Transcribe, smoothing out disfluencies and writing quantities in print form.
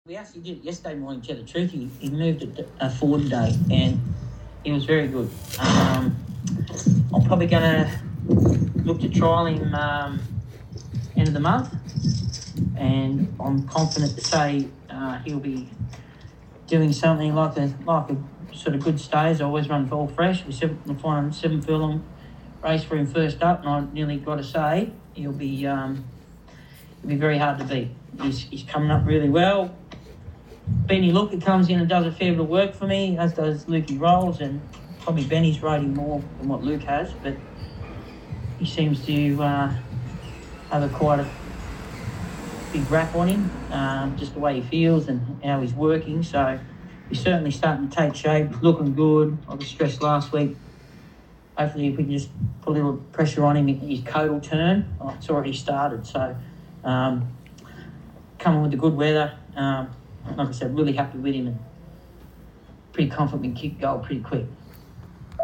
We actually did it yesterday morning, to tell the truth. He moved it forward today, and he was very good. I'm probably going to look to trial him end of the month, and I'm confident to say he'll be doing something like a sort of good stays. I always run All Fresh. We find 7 furlong race for him first up, and I nearly got to say he'll be very hard to beat. He's coming up really well. Benny Looker comes in and does a fair bit of work for me, as does Lukey Rolls, and probably Benny's rating more than what Luke has, but he seems to have quite a big rap on him, just the way he feels and how he's working. So he's certainly starting to take shape. He's looking good. I was stressed last week. Hopefully, if we can just put a little pressure on him, his coat will turn. Oh, it's already started. So coming with the good weather. Like I said, really happy with him and pretty confident we can kick goal pretty quick.